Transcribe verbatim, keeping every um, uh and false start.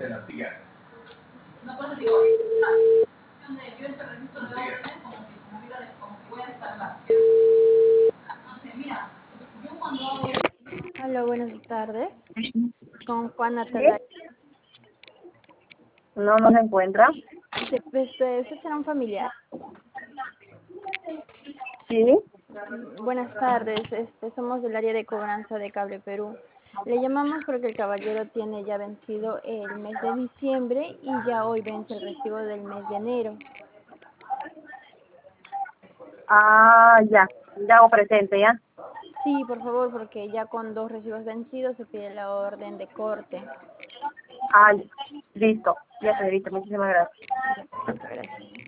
No, por eso digo, yo este registro de órdenes como si tuviera de- como si voy a descargar. Entonces, mira, yo cuando hago... Hola, buenas tardes. Con Juana ¿Sí? Talay. No, no se encuentra. Este, ¿usted será un familiar? Sí. Mm, Buenas tardes, este, somos del área de cobranza de Cable Perú. Le llamamos porque el caballero tiene ya vencido el mes de diciembre y ya hoy vence el recibo del mes de enero. Ah, ya. Ya hago presente, ¿ya? Sí, por favor, porque ya con dos recibos vencidos se pide la orden de corte. Ah, listo. Ya, señorita. Muchísimas gracias. Gracias.